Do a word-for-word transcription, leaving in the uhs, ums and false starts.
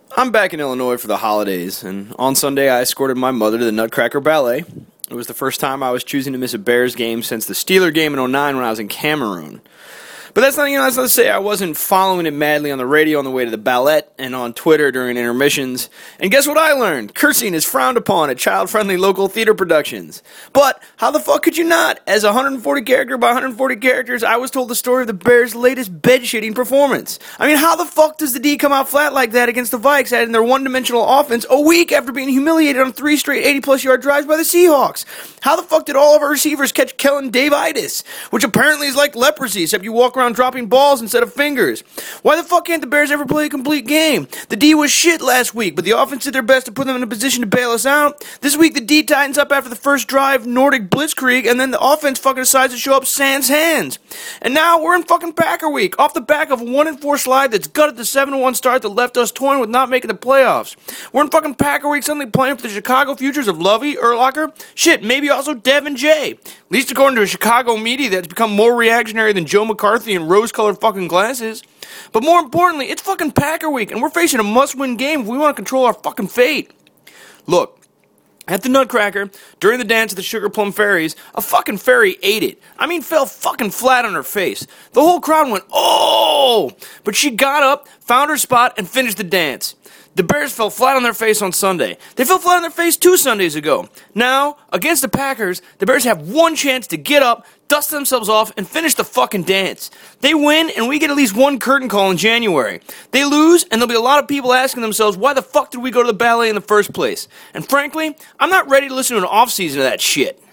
I'm back in Illinois for the holidays, and on Sunday I escorted my mother to the Nutcracker Ballet. It was the first time I was choosing to miss a Bears game since the Steeler game in oh nine when I was in Cameroon. But that's not, you know, that's not to say I wasn't following it madly on the radio on the way to the ballet and on Twitter during intermissions. And guess what I learned? Cursing is frowned upon at child-friendly local theater productions. But how the fuck could you not? As one hundred forty character by one hundred forty characters, I was told the story of the Bears' latest bed-shitting performance. I mean, how the fuck does the D come out flat like that against the Vikes, adding their one-dimensional offense a week after being humiliated on three straight eighty-plus yard drives by the Seahawks? How the fuck did all of our receivers catch Kellen Dave-itis, which apparently is like leprosy, except you walk around dropping balls instead of fingers? Why the fuck can't the Bears ever play a complete game? The D was shit last week, but the offense did their best to put them in a position to bail us out. This week the D tightens up after the first drive Nordic blitzkrieg, and then the offense fucking decides to show up sans hands. And now we're in fucking Packer week, off the back of a one and four slide that's gutted the seven and one start that left us toying with not making the playoffs. We're in fucking Packer week, suddenly playing for the Chicago futures of Lovey, Urlacher, shit, maybe also Devin J. At least according to a Chicago media that's become more reactionary than Joe McCarthy and rose-colored fucking glasses. But more importantly, it's fucking Packer week, and we're facing a must-win game if we want to control our fucking fate. Look, at the Nutcracker, during the dance of the Sugar Plum Fairies, a fucking fairy ate it. I mean, fell fucking flat on her face. The whole crowd went, oh! But she got up, found her spot, and finished the dance. The Bears fell flat on their face on Sunday. They fell flat on their face two Sundays ago. Now, against the Packers, the Bears have one chance to get up, dust themselves off, and finish the fucking dance. They win, and we get at least one curtain call in January. They lose, and there'll be a lot of people asking themselves, why the fuck did we go to the ballet in the first place? And frankly, I'm not ready to listen to an off-season of that shit.